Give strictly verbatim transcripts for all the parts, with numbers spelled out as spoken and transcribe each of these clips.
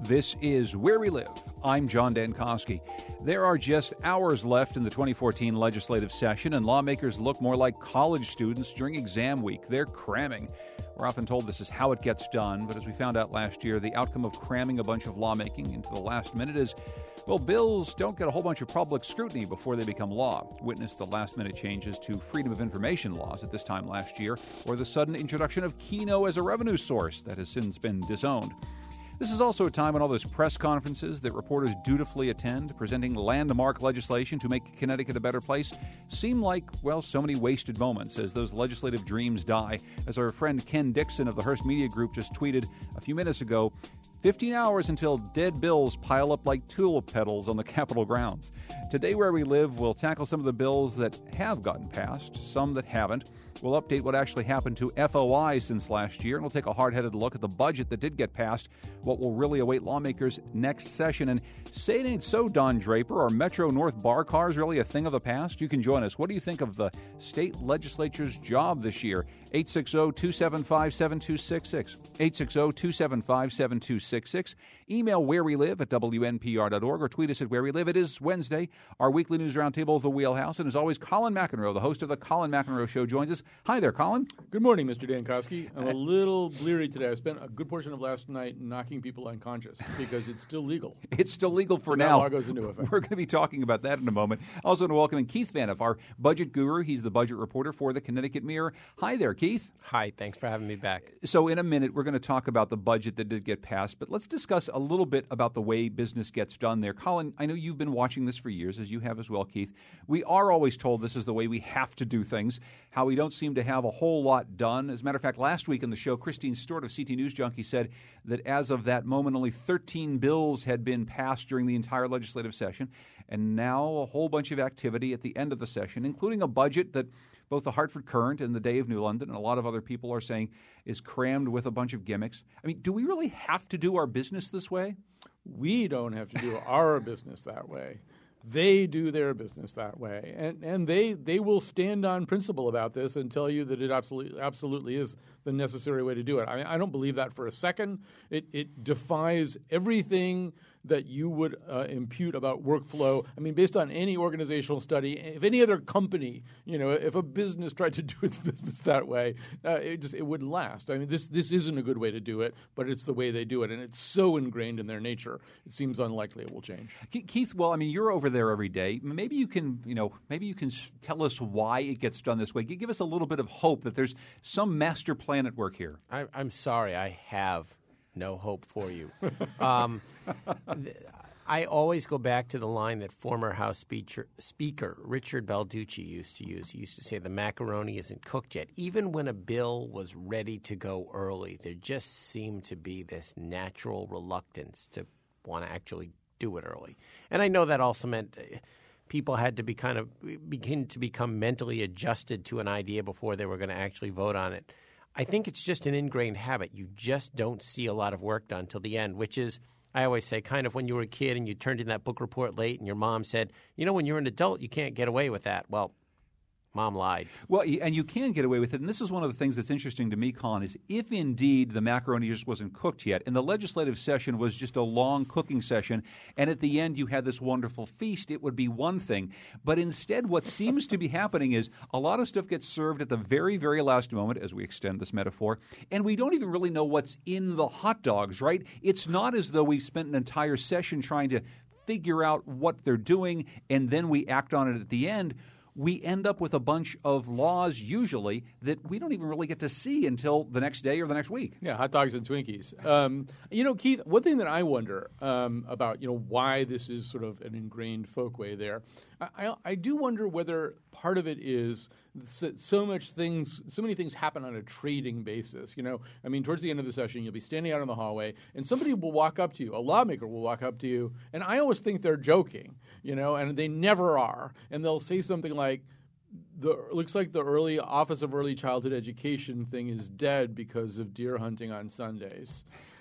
This is Where We Live. I'm John Dankosky. There are just hours left in the twenty fourteen legislative session, and lawmakers look more like college students during exam week. They're cramming. We're often told this is how it gets done, but as we found out last year, the outcome of cramming a bunch of lawmaking into the last minute is, well, bills don't get a whole bunch of public scrutiny before they become law. Witness the last-minute changes to freedom of information laws at this time last year, or the sudden introduction of Keno as a revenue source that has since been disowned. This is also a time when all those press conferences that reporters dutifully attend, presenting landmark legislation to make Connecticut a better place, seem like, well, so many wasted moments as those legislative dreams die. As our friend Ken Dixon of the Hearst Media Group just tweeted a few minutes ago, fifteen hours until dead bills pile up like tulip petals on the Capitol grounds. Today, Where We Live, we'll tackle some of the bills that have gotten passed, some that haven't. We'll update what actually happened to F O I since last year, and we'll take a hard-headed look at the budget that did get passed, what will really await lawmakers next session. And say it ain't so, Don Draper. Are Metro North bar cars really a thing of the past? You can join us. What do you think of the state legislature's job this year? eight six zero, two seven five, seven two six six. eight six zero, two seven five, seven two six six. Email where we live at W N P R dot org or tweet us at Where We Live. It is Wednesday, our weekly news roundtable of the Wheelhouse. And as always, Colin McEnroe, the host of the Colin McEnroe Show, joins us. Hi there, Colin. Good morning, Mister Dankosky. I'm a little bleary today. I spent a good portion of last night knocking people unconscious because it's still legal. It's still legal for so now. Law goes into effect. We're going to be talking about that in a moment. Also, want to welcome in Keith Vaniff, our budget guru. He's the budget reporter for the Connecticut Mirror. Hi there, Keith. Hi, thanks for having me back. So in a minute, we're going to talk about the budget that did get passed, but let's discuss a little bit about the way business gets done there. Colin, I know you've been watching this for years, as you have as well, Keith. We are always told this is the way we have to do things, how we don't seem to have a whole lot done. As a matter of fact, last week in the show, Christine Stewart of C T News Junkie said that as of that moment, only thirteen bills had been passed during the entire legislative session, and now a whole bunch of activity at the end of the session, including a budget that both the Hartford Courant and the Day of New London and a lot of other people are saying is crammed with a bunch of gimmicks. I mean, do we really have to do our business this way? We don't have to do our business that way. They do their business that way, and and they they will stand on principle about this and tell you that it absolutely absolutely is the necessary way to do it. I mean, I don't believe that for a second. It it defies everything that you would uh, impute about workflow. I mean, based on any organizational study, if any other company, you know, if a business tried to do its business that way, uh, it just it wouldn't last. I mean, this this isn't a good way to do it, but it's the way they do it, and it's so ingrained in their nature. It seems unlikely it will change. Keith, well, I mean, you're over there every day. Maybe you can, you know, maybe you can tell us why it gets done this way. Give us a little bit of hope that there's some master plan at work here. I, I'm sorry, I have no hope for you. um, th- I always go back to the line that former House speaker, speaker Richard Balducci used to use. He used to say the macaroni isn't cooked yet. Even when a bill was ready to go early, there just seemed to be this natural reluctance to want to actually do it early. And I know that also meant uh, people had to be kind of begin to become mentally adjusted to an idea before they were going to actually vote on it. I think it's just an ingrained habit. You just don't see a lot of work done till the end, which is, I always say, kind of when you were a kid and you turned in that book report late and your mom said, you know, when you're an adult, you can't get away with that. Well, Mom lied. Well, and you can get away with it. And this is one of the things that's interesting to me, Colin, is if indeed the macaroni just wasn't cooked yet, and the legislative session was just a long cooking session, and at the end you had this wonderful feast, it would be one thing. But instead what seems to be happening is a lot of stuff gets served at the very, very last moment, as we extend this metaphor, and we don't even really know what's in the hot dogs, right? It's not as though we've spent an entire session trying to figure out what they're doing, and then we act on it at the end. We end up with a bunch of laws usually that we don't even really get to see until the next day or the next week. Yeah, hot dogs and Twinkies. Um, you know, Keith, one thing that I wonder um, about, you know, why this is sort of an ingrained folkway there, I, I, I do wonder whether part of it is so, so much things, so many things happen on a trading basis. You know, I mean, towards the end of the session, you'll be standing out in the hallway, and somebody will walk up to you, a lawmaker will walk up to you, and I always think they're joking, you know, and they never are, and they'll say something like, the looks like the early Office of Early Childhood Education thing is dead because of deer hunting on Sundays.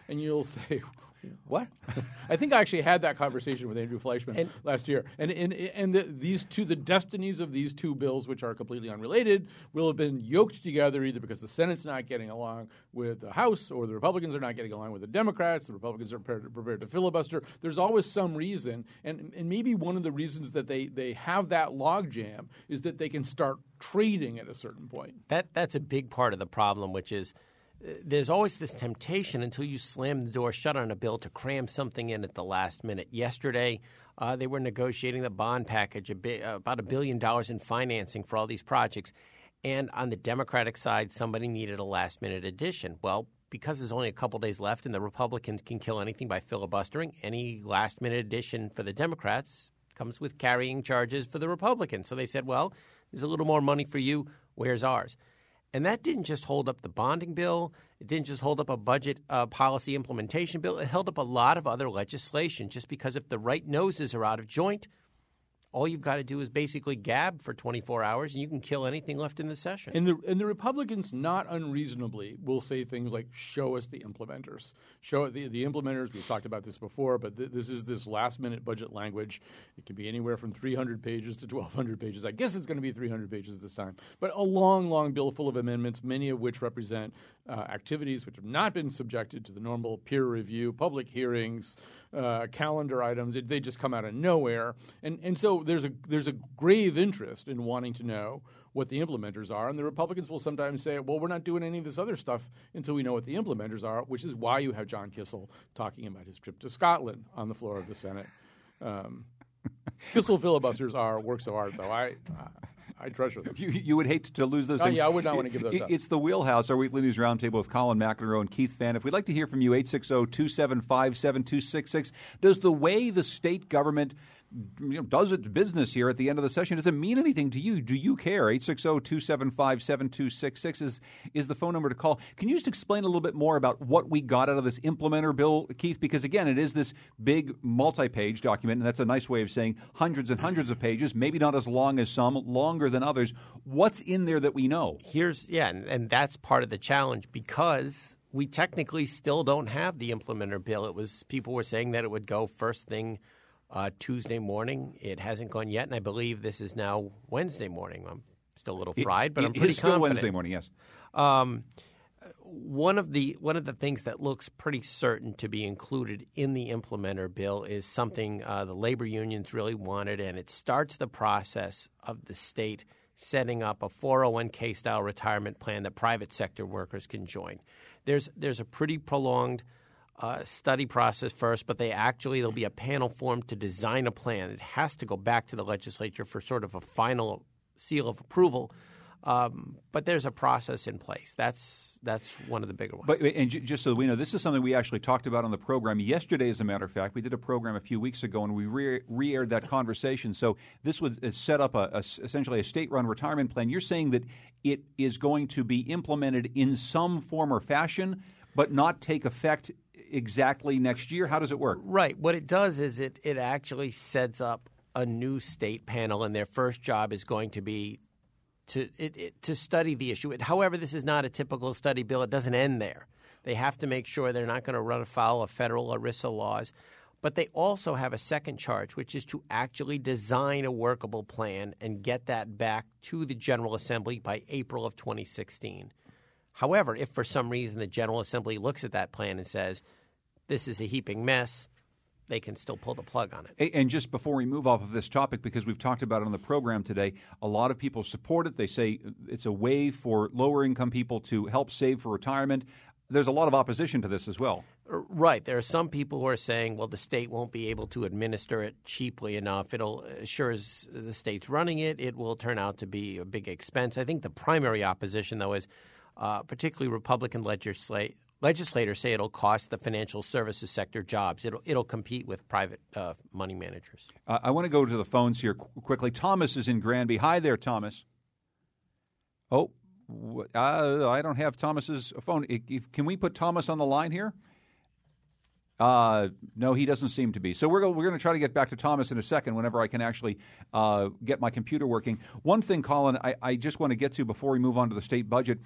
and you'll say, what? I think I actually had that conversation with Andrew Fleischman and, last year. And and, and the, these two, the destinies of these two bills, which are completely unrelated, will have been yoked together either because the Senate's not getting along with the House or the Republicans are not getting along with the Democrats. The Republicans are prepared, prepared to filibuster. There's always some reason. And, and maybe one of the reasons that they, they have that logjam is that they can start trading at a certain point. That That's a big part of the problem, which is there's always this temptation until you slam the door shut on a bill to cram something in at the last minute. Yesterday, uh, they were negotiating the bond package, a bi- uh, about a billion dollars in financing for all these projects. And on the Democratic side, somebody needed a last-minute addition. Well, because there's only a couple days left and the Republicans can kill anything by filibustering, any last-minute addition for the Democrats comes with carrying charges for the Republicans. So they said, well, there's a little more money for you. Where's ours? And that didn't just hold up the bonding bill. It didn't just hold up a budget uh, policy implementation bill. It held up a lot of other legislation just because if the right noses are out of joint, all you've got to do is basically gab for twenty-four hours and you can kill anything left in the session. And the and the Republicans, not unreasonably, will say things like, show us the implementers. Show the, the implementers. We've talked about this before, but th- this is this last-minute budget language. It can be anywhere from three hundred pages to twelve hundred pages. I guess it's going to be three hundred pages this time. But a long, long bill full of amendments, many of which represent uh, activities which have not been subjected to the normal peer review, public hearings, uh, calendar items. It, they just come out of nowhere. And and so there's a there's a grave interest in wanting to know what the implementers are. And the Republicans will sometimes say, well, we're not doing any of this other stuff until we know what the implementers are, which is why you have John Kissel talking about his trip to Scotland on the floor of the Senate. Um, Kissel filibusters are works of art, though. I I, I treasure them. You, you would hate to lose those oh, things. Yeah, I would not want to give those it, up. It's the Wheelhouse, our weekly news roundtable with Colin McEnroe and Keith Phan. If we'd like to hear from you, eight six zero, two seven five, seven two six six. Does the way the state government you know, does its business here at the end of the session, does it mean anything to you? Do you care? eight six zero, two seven five, seven two six six is, is the phone number to call. Can you just explain a little bit more about what we got out of this implementer bill, Keith? Because, again, it is this big multi-page document, and that's a nice way of saying hundreds and hundreds of pages, maybe not as long as some, longer than others. What's in there that we know? Here's yeah, and, and that's part of the challenge because we technically still don't have the implementer bill. It was people were saying that it would go first thing Uh, Tuesday morning. It hasn't gone yet, and I believe this is now Wednesday morning. I'm still a little fried, it, but it I'm pretty is still confident. Wednesday morning, yes. Um, one of the one of the things that looks pretty certain to be included in the implementer bill is something uh, the labor unions really wanted, and it starts the process of the state setting up a four oh one k style retirement plan that private sector workers can join. There's there's a pretty prolonged Uh, study process first, but they actually there'll be a panel formed to design a plan. It has to go back to the legislature for sort of a final seal of approval. Um, but there's a process in place. That's that's one of the bigger ones. But and j- just so we know, this is something we actually talked about on the program yesterday. As a matter of fact, we did a program a few weeks ago, and we re- re-aired that conversation. So this would uh, set up a, a essentially a state-run retirement plan. You're saying that it is going to be implemented in some form or fashion, but not take effect exactly next year? How does it work? Right. What it does is it, it actually sets up a new state panel, and their first job is going to be to it, it, to study the issue. It, however, this is not a typical study bill. It doesn't end there. They have to make sure they're not going to run afoul of federal ERISA laws. But they also have a second charge, which is to actually design a workable plan and get that back to the General Assembly by April of twenty sixteen. However, if for some reason the General Assembly looks at that plan and says, this is a heaping mess, they can still pull the plug on it. And just before we move off of this topic, because we've talked about it on the program today, a lot of people support it. They say it's a way for lower-income people to help save for retirement. There's a lot of opposition to this as well. Right. There are some people who are saying, well, the state won't be able to administer it cheaply enough. It'll, sure as the state's running it, it will turn out to be a big expense. I think the primary opposition, though, is uh, particularly Republican legislate. Legislators say it'll cost the financial services sector jobs. It'll it'll compete with private uh, money managers. Uh, I want to go to the phones here qu- quickly. Thomas is in Granby. Hi there, Thomas. Oh, uh, I don't have Thomas's phone. If, if, can we put Thomas on the line here? Uh, no, he doesn't seem to be. So we're go- we're going to try to get back to Thomas in a second whenever I can actually uh, get my computer working. One thing, Colin, I, I just want to get to before we move on to the state budget.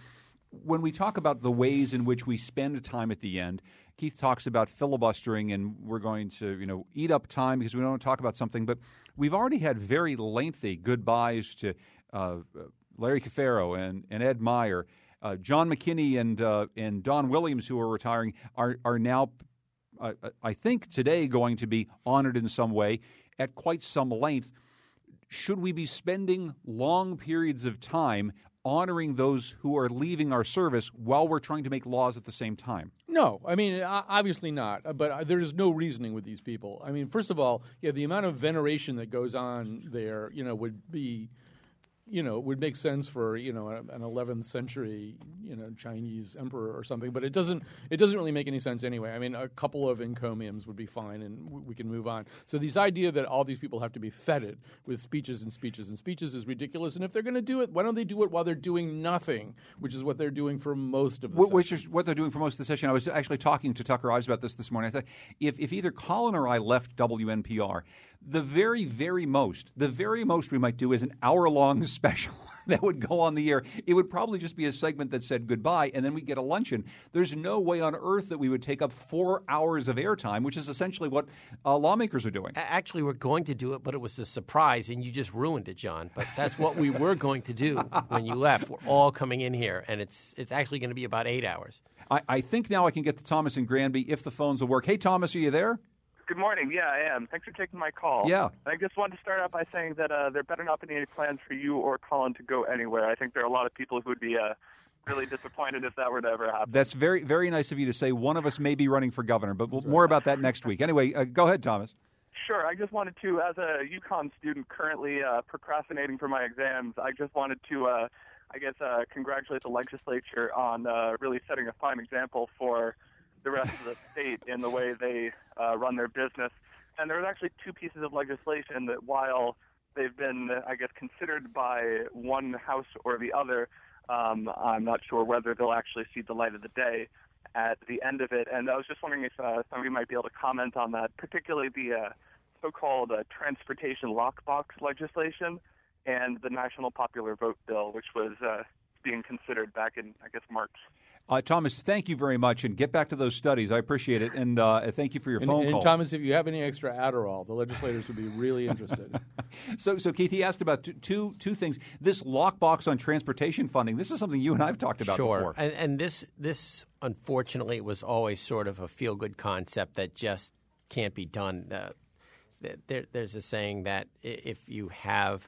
when we talk about the ways in which we spend time at the end, Keith talks about filibustering and we're going to, you know, eat up time because we don't want to talk about something. But we've already had very lengthy goodbyes to uh, Larry Cafaro and, and Ed Meyer. Uh, John McKinney and uh, and Don Williams, who are retiring, are, are now, uh, I think, today going to be honored in some way at quite some length. Should we be spending long periods of time honoring those who are leaving our service while we're trying to make laws at the same time? No, I mean, obviously not. But there's no reasoning with these people. I mean, first of all, yeah, the amount of veneration that goes on there, you know, would be, you know, would make sense for, you know, an eleventh century, you know, Chinese emperor or something. But it doesn't. It doesn't really make any sense anyway. I mean, a couple of encomiums would be fine, and we can move on. So this idea that all these people have to be feted with speeches and speeches and speeches is ridiculous. And if they're going to do it, why don't they do it while they're doing nothing, which is what they're doing for most of the session. Which session. is what they're doing for most of the session. I was actually talking to Tucker Ives about this this morning. I thought if, if either Colin or I left W N P R, the very, very most, the very most we might do is an hour-long special that would go on the air. It would probably just be a segment that said goodbye, and then we'd get a luncheon. There's no way on earth that we would take up four hours of airtime, which is essentially what uh, lawmakers are doing. Actually, we're going to do it, but it was a surprise, and you just ruined it, John. But that's what we were going to do when you left. We're all coming in here, and it's it's actually going to be about eight hours. I, I think now I can get to Thomas and Granby if the phones will work. Hey, Thomas, are you there? Good morning. Yeah, I am. Thanks for taking my call. Yeah. I just wanted to start out by saying that uh, there better not be any plans for you or Colin to go anywhere. I think there are a lot of people who would be uh, really disappointed if that were to ever happen. That's very, very nice of you to say. One of us may be running for governor, but we'll, more about that next week. Anyway, uh, go ahead, Thomas. Sure. I just wanted to, as a UConn student currently uh, procrastinating for my exams, I just wanted to, uh, I guess, uh, congratulate the legislature on uh, really setting a fine example for the rest of the state in the way they uh, run their business. And there was actually two pieces of legislation that, while they've been, I guess, considered by one house or the other, um, I'm not sure whether they'll actually see the light of the day at the end of it. And I was just wondering if uh, somebody might be able to comment on that, particularly the uh, so-called uh, transportation lockbox legislation and the National Popular Vote Bill, which was uh, being considered back in, I guess, March. Uh, Thomas, thank you very much, and get back to those studies. I appreciate it, and uh, thank you for your and, phone and call. Thomas, if you have any extra Adderall, the legislators would be really interested. so, so Keith, he asked about two, two, two things. This lockbox on transportation funding, this is something you and I have talked about sure. before. And, and this, this, unfortunately, was always sort of a feel-good concept that just can't be done. Uh, there, there's a saying that if you have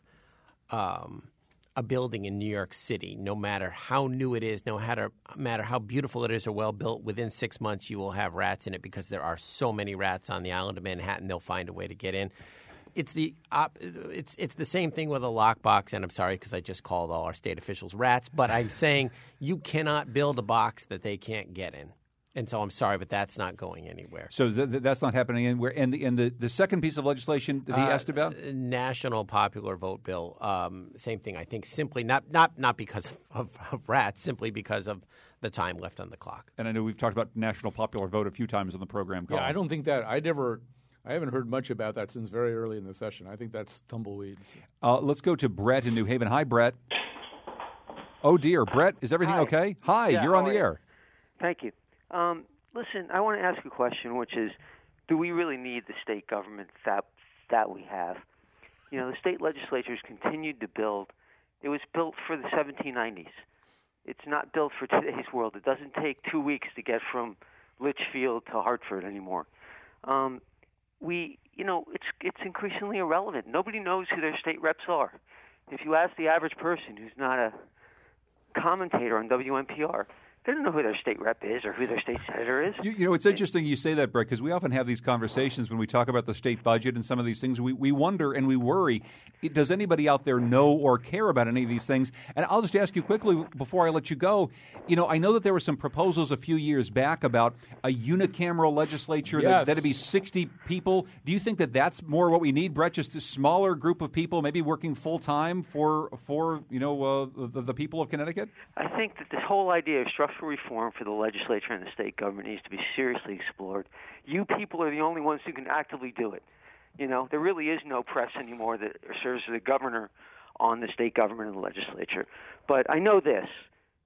um, – a building in New York City, no matter how new it is, no matter, matter how beautiful it is or well built, within six months you will have rats in it because there are so many rats on the island of Manhattan. They'll find a way to get in. It's the op- it's it's the same thing with a lockbox, and I'm sorry because I just called all our state officials rats, but I'm saying you cannot build a box that they can't get in. And so I'm sorry, but that's not going anywhere. So th- th- that's not happening anywhere. And the, and the, the second piece of legislation that he uh, asked about? National Popular Vote Bill. Um, same thing, I think, simply not not, not because of, of rats, simply because of the time left on the clock. And I know we've talked about National Popular Vote a few times on the program. Colin. Yeah, I don't think that – I never – I haven't heard much about that since very early in the session. I think that's tumbleweeds. Uh, let's go to Brett in New Haven. Hi, Brett. Oh, dear. Brett, is everything Hi. okay? Hi, Yeah, you're on the how are you? air. Thank you. Um, listen, I want to ask a question, which is, do we really need the state government that that we have? You know, the state legislatures continued to build. It was built for the seventeen nineties. It's not built for today's world. It doesn't take two weeks to get from Litchfield to Hartford anymore. Um, we, you know, it's it's increasingly irrelevant. Nobody knows who their state reps are. If you ask the average person who's not a commentator on W N P R, they don't know who their state rep is or who their state senator is. You, you know, it's interesting you say that, Brett, because we often have these conversations when we talk about the state budget and some of these things. We, we wonder and we worry, does anybody out there know or care about any of these things? And I'll just ask you quickly before I let you go, you know, I know that there were some proposals a few years back about a unicameral legislature, Yes. that, that'd be sixty people. Do you think that that's more what we need, Brett, just a smaller group of people, maybe working full-time for, for you know, uh, the, the people of Connecticut? I think that this whole idea of structural reform for the legislature and the state government needs to be seriously explored. You people are the only ones who can actively do it. You know, there really is no press anymore that serves as a governor on the state government and the legislature. But I know this.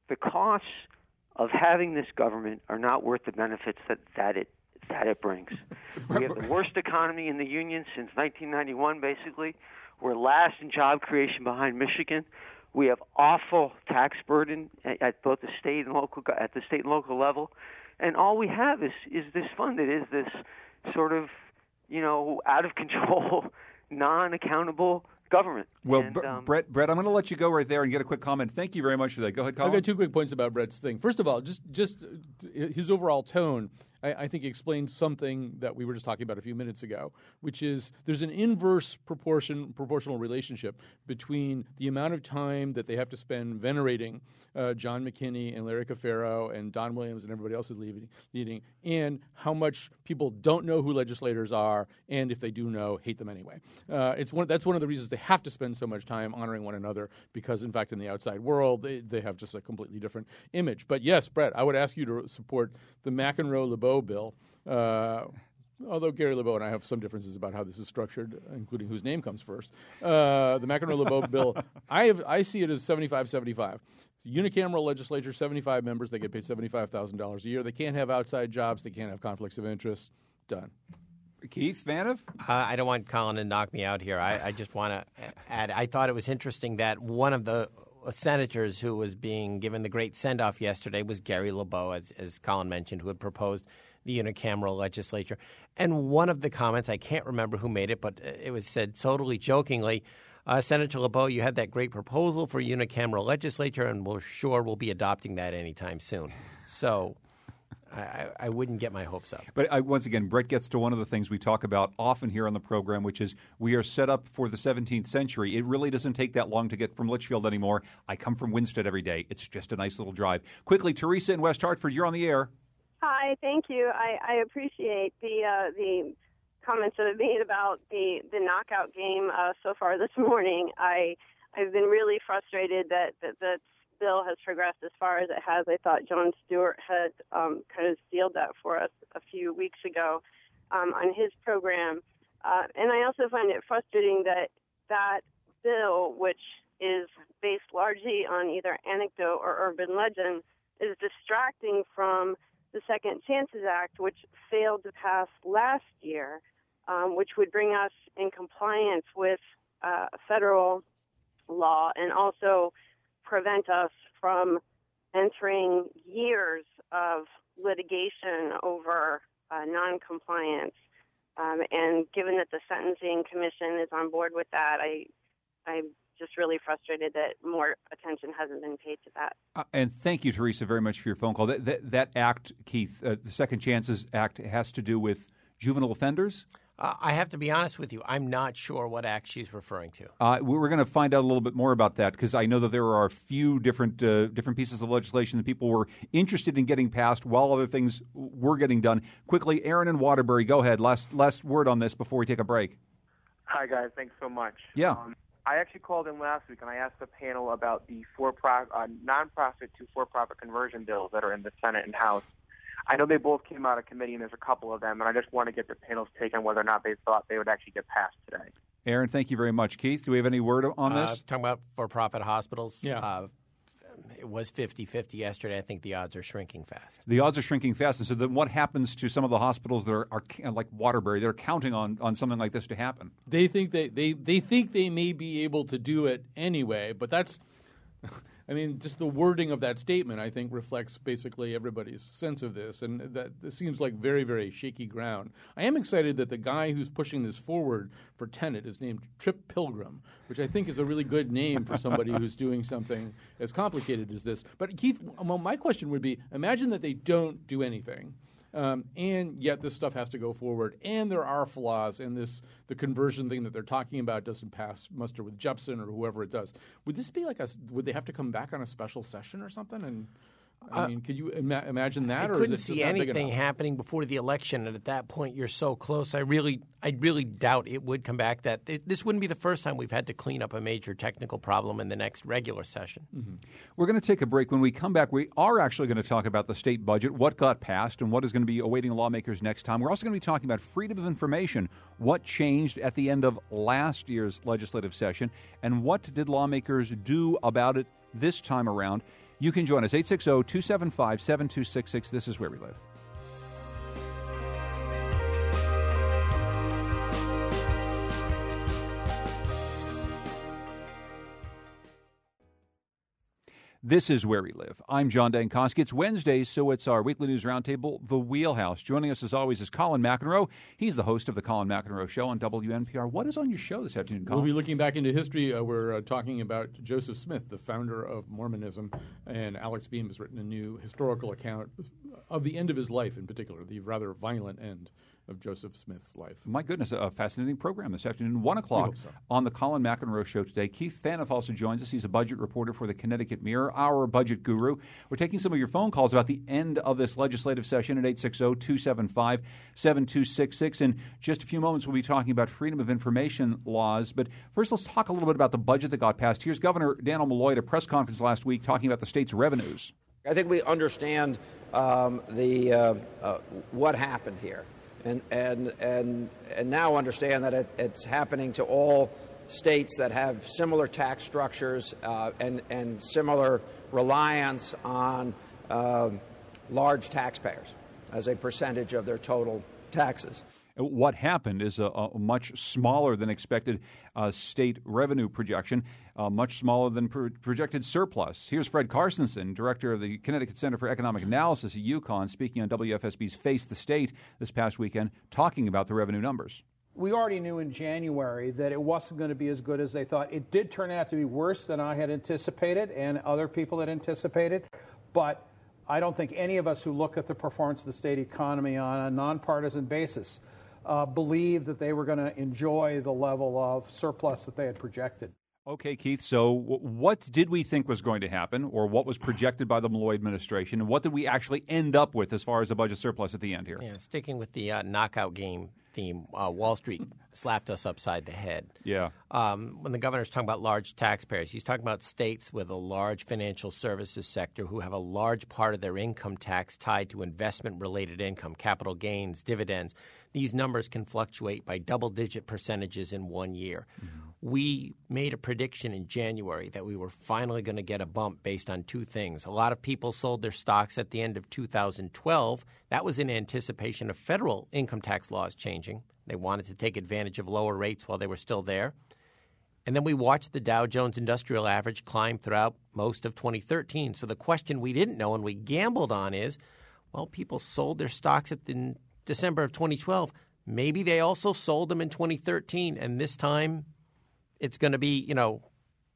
the costs of having this government are not worth the benefits that, that it that it brings. We have the worst economy in the union since nineteen ninety-one, basically. We're last in job creation behind Michigan. We have awful tax burden at, at both the state and local at the state and local level, and all we have is is this fund that is this sort of, you know, out of control, non-accountable government. Well, and, Bre- um, Brett, Brett, I'm going to let you go right there and get a quick comment. Thank you very much for that. Go ahead, Colin. I've got two quick points about Brett's thing. First of all, just just his overall tone, I, I think explains something that we were just talking about a few minutes ago, which is there's an inverse proportion proportional relationship between the amount of time that they have to spend venerating uh, John McKinney and Larry Cafaro and Don Williams and everybody else who's leading, leading, and how much people don't know who legislators are, and if they do know, hate them anyway. Uh, it's one that's one of the reasons they have to spend so much time honoring one another, because in fact in the outside world they, they have just a completely different image. But yes, Brett, I would ask you to support the McEnroe-LeBeau bill, uh, although Gary LeBeau and I have some differences about how this is structured, including whose name comes first. Uh, the McEnroe-LeBeau bill, I have I see it as seventy-five seventy-five. It's a unicameral legislature, seventy-five members, they get paid seventy-five thousand dollars a year. They can't have outside jobs, they can't have conflicts of interest. Done. Keith Vanov? Uh, I don't want Colin to knock me out here. I, I just want to add, I thought it was interesting that one of the senators who was being given the great send-off yesterday was Gary LeBeau, as, as Colin mentioned, who had proposed the unicameral legislature. And one of the comments, I can't remember who made it, but it was said totally jokingly, uh, Senator LeBeau, you had that great proposal for unicameral legislature, and we're sure we'll be adopting that anytime soon. So I, I wouldn't get my hopes up. But I, once again, Brett gets to one of the things we talk about often here on the program, which is we are set up for the seventeenth century. It really doesn't take that long to get from Litchfield anymore. I come from Winsted every day. It's just a nice little drive. Quickly, Teresa in West Hartford, you're on the air. Hi, thank you. I, I appreciate the uh, the comments that have made about the, the knockout game uh, so far this morning. I, I've been really frustrated that, that that bill has progressed as far as it has. I thought Jon Stewart had um, kind of sealed that for us a few weeks ago um, on his program. Uh, and I also find it frustrating that that bill, which is based largely on either anecdote or urban legend, is distracting from the Second Chances Act, which failed to pass last year, um, which would bring us in compliance with uh, federal law and also prevent us from entering years of litigation over uh, noncompliance. Um, and given that the Sentencing Commission is on board with that, I, I'm just really frustrated that more attention hasn't been paid to that. Uh, and thank you, Teresa, very much for your phone call. That, that, that act, Keith, uh, the Second Chances Act, has to do with juvenile offenders? Uh, I have to be honest with you. I'm not sure what act she's referring to. Uh, we're going to find out a little bit more about that, because I know that there are a few different uh, different pieces of legislation that people were interested in getting passed while other things were getting done. Quickly, Aaron in Waterbury, go ahead. Last last word on this before we take a break. Hi, guys. Thanks so much. Yeah. Um, I actually called in last week and I asked the panel about the for-profit, uh, non-profit to for-profit conversion bills that are in the Senate and House. I know they both came out of committee, and there's a couple of them, and I just want to get the panel's take on whether or not they thought they would actually get passed today. Aaron, thank you very much. Keith, do we have any word on this? Uh, talking about for-profit hospitals? Yeah. Uh, it was fifty-fifty yesterday. I think the odds are shrinking fast. The odds are shrinking fast. And so then what happens to some of the hospitals that are, are like Waterbury, that are counting on, on something like this to happen? They think they, they, they think they may be able to do it anyway, but that's – I mean, just the wording of that statement, I think, reflects basically everybody's sense of this, and that this seems like very, very shaky ground. I am excited that the guy who's pushing this forward for Tenet is named Trip Pilgrim, which I think is a really good name for somebody who's doing something as complicated as this. But, Keith, well, my question would be, imagine that they don't do anything. Um, and yet this stuff has to go forward, and there are flaws, and this the conversion thing that they're talking about doesn't pass muster with Jepsen or whoever it does. Would this be like a? Would they have to come back on a special session or something? And I Uh, mean, could you ima- imagine that? I or couldn't is it see just not big anything enough? happening before the election, and at that point, you're so close. I really, I really doubt it would come back. That it, this wouldn't be the first time we've had to clean up a major technical problem in the next regular session. Mm-hmm. We're going to take a break. When we come back, we are actually going to talk about the state budget, what got passed, and what is going to be awaiting lawmakers next time. We're also going to be talking about freedom of information, what changed at the end of last year's legislative session, and what did lawmakers do about it this time around. You can join us, eight six zero, two seven five, seven two six six. This is Where We Live. This is Where We Live. I'm John Dankosky. It's Wednesday, so it's our weekly news roundtable, The Wheelhouse. Joining us, as always, is Colin McEnroe. He's the host of the Colin McEnroe Show on W N P R. What is on your show this afternoon, Colin? We'll be looking back into history. Uh, we're uh, talking about Joseph Smith, the founder of Mormonism, and Alex Beam has written a new historical account of the end of his life in particular, the rather violent end of Joseph Smith's life. My goodness, a fascinating program this afternoon, one o'clock so. on the Colin McEnroe Show today. Keith Phaneuf also joins us. He's a budget reporter for the Connecticut Mirror, our budget guru. We're taking some of your phone calls about the end of this legislative session at eight six zero, two seven five, seven two six six. In just a few moments, we'll be talking about freedom of information laws. But first, let's talk a little bit about the budget that got passed. Here's Governor Dannel Malloy at a press conference last week talking about the state's revenues. I think we understand um, the uh, uh, what happened here. And, and and and now understand that it, it's happening to all states that have similar tax structures uh, and and similar reliance on uh, large taxpayers as a percentage of their total taxes. What happened is a, a much smaller than expected uh, state revenue projection, uh, much smaller than pro- projected surplus. Here's Fred Carstensen, director of the Connecticut Center for Economic Analysis at UConn, speaking on W F S B's Face the State this past weekend, talking about the revenue numbers. We already knew in January that it wasn't going to be as good as they thought. It did turn out to be worse than I had anticipated and other people had anticipated, but I don't think any of us who look at the performance of the state economy on a nonpartisan basis Uh, believe that they were going to enjoy the level of surplus that they had projected. Okay, Keith, so w- what did we think was going to happen, or what was projected by the Malloy administration, and what did we actually end up with as far as a budget surplus at the end here? Yeah, sticking with the uh, knockout game theme, uh, Wall Street slapped us upside the head. Yeah. Um, when the governor's talking about large taxpayers, he's talking about states with a large financial services sector who have a large part of their income tax tied to investment-related income, capital gains, dividends. These numbers can fluctuate by double-digit percentages in one year. Mm-hmm. We made a prediction in January that we were finally going to get a bump based on two things. A lot of people sold their stocks at the end of two thousand twelve. That was in anticipation of federal income tax laws changing. They wanted to take advantage of lower rates while they were still there. And then we watched the Dow Jones Industrial Average climb throughout most of twenty thirteen. So the question we didn't know and we gambled on is, well, people sold their stocks at the December of twenty twelve. Maybe they also sold them in twenty thirteen, and this time it's going to be, you know,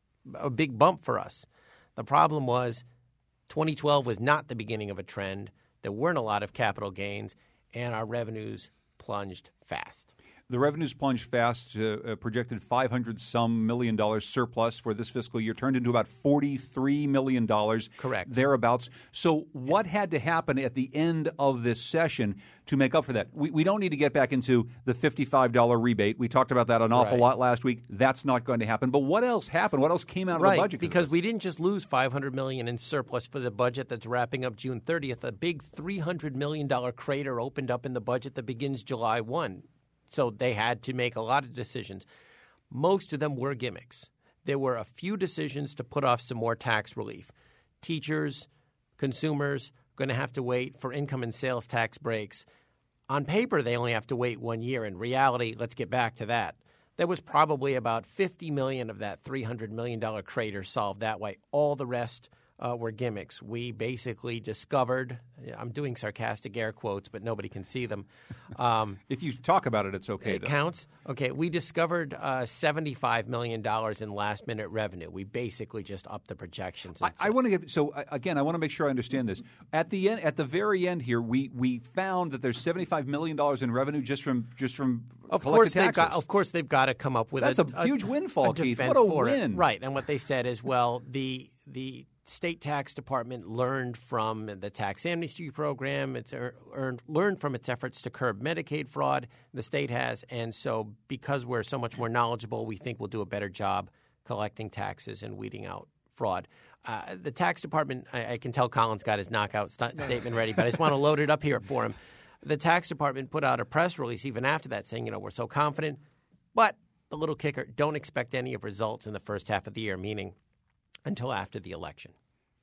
a big bump for us. The problem was twenty twelve was not the beginning of a trend. There weren't a lot of capital gains, and our revenues plunged fast. The revenues plunged fast, uh, uh, projected five hundred some million dollars surplus for this fiscal year, turned into about forty-three million dollars. Correct. Thereabouts. So what had to happen at the end of this session to make up for that? We, we don't need to get back into the fifty-five dollars rebate. We talked about that an awful Right. lot last week. That's not going to happen. But what else happened? What else came out Right, of the budget? because we didn't just lose five hundred million dollars in surplus for the budget that's wrapping up June thirtieth. A big three hundred million dollars crater opened up in the budget that begins July first. So they had to make a lot of decisions. Most of them were gimmicks. There were a few decisions to put off some more tax relief. Teachers, consumers, going to have to wait for income and sales tax breaks. On paper, they only have to wait one year. In reality, let's get back to that. There was probably about fifty million dollars of that three hundred million dollars crater solved that way. All the rest uh, were gimmicks. We basically discovered – I'm doing sarcastic air quotes, but nobody can see them. Um, if you talk about it, it's okay. It though. counts? Okay. We discovered uh, seventy-five million dollars in last-minute revenue. We basically just upped the projections. I, I want to get so again. I want to make sure I understand this. At the end, at the very end here, we we found that there's seventy-five million dollars in revenue just from just from of collected course taxes. they've got. Of course, they've got to come up with that's a, a huge a, windfall, a Keith. defense What a for win! It. Right, and what they said is, well, the the state tax department learned from the tax amnesty program. It's earned learned from its efforts to curb Medicaid fraud. The state has, and so because we're so much more knowledgeable, we think we'll do a better job collecting taxes and weeding out fraud. Uh, the tax department, I, I can tell Colin's got his knockout st- statement ready, but I just want to load it up here for him. The tax department put out a press release even after that saying, you know, we're so confident, but the little kicker, don't expect any of results in the first half of the year, meaning until after the election.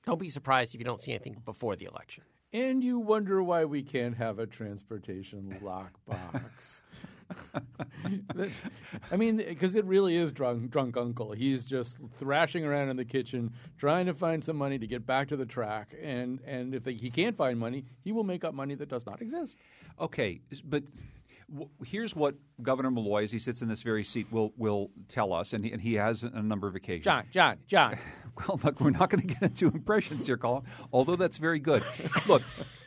Don't be surprised if you don't see anything before the election. And you wonder why we can't have a transportation lockbox. I mean, because it really is drunk, drunk uncle. He's just thrashing around in the kitchen trying to find some money to get back to the track. And, and if they, he can't find money, he will make up money that does not exist. Okay, but w- here's what Governor Malloy, as he sits in this very seat, will will tell us, and he, and he has on a number of occasions. John, John, John. Well, look, we're not going to get into impressions here, Colin, although that's very good. Look,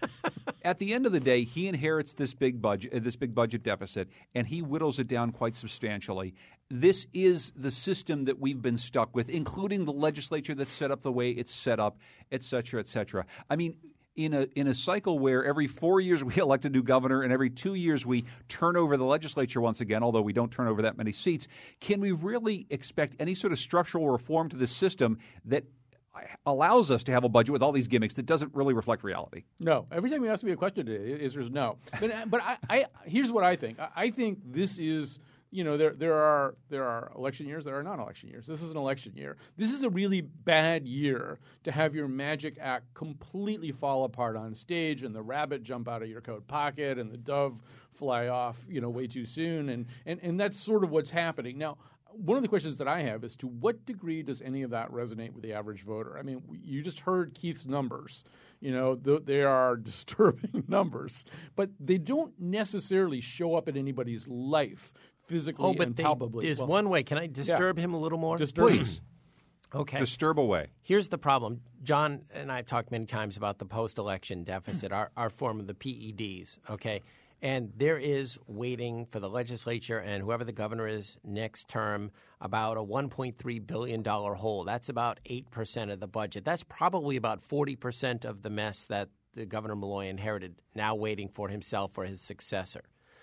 at the end of the day, he inherits this big budget, uh, this big budget deficit, and he whittles it down quite substantially. This is the system that we've been stuck with, including the legislature that's set up the way it's set up, et cetera, et cetera. I mean, in a in a cycle where every four years we elect a new governor and every two years we turn over the legislature once again, although we don't turn over that many seats, can we really expect any sort of structural reform to this system that allows us to have a budget with all these gimmicks that doesn't really reflect reality? No. Every time you ask me a question today, the answer is no. But, but I, I, here's what I think. I, I think this is, you know, there there are there are election years, there are non-election years. This is an election year. This is a really bad year to have your magic act completely fall apart on stage and the rabbit jump out of your coat pocket and the dove fly off, you know, way too soon. And, and, and that's sort of what's happening. Now, one of the questions that I have is to what degree does any of that resonate with the average voter? I mean, you just heard Keith's numbers. You know, th- they are disturbing numbers, but they don't necessarily show up in anybody's life physically oh, but and they, palpably. There's well, one way. Can I disturb yeah. him a little more? Disturb Please. Okay. Disturb away. Here's the problem. John and I have talked many times about the post-election deficit, our, our form of the P E Ds, okay? And there is waiting for the legislature and whoever the governor is next term about a one point three billion dollars hole. That's about eight percent of the budget. That's probably about forty percent of the mess that the Governor Malloy inherited, now waiting for himself or his successor.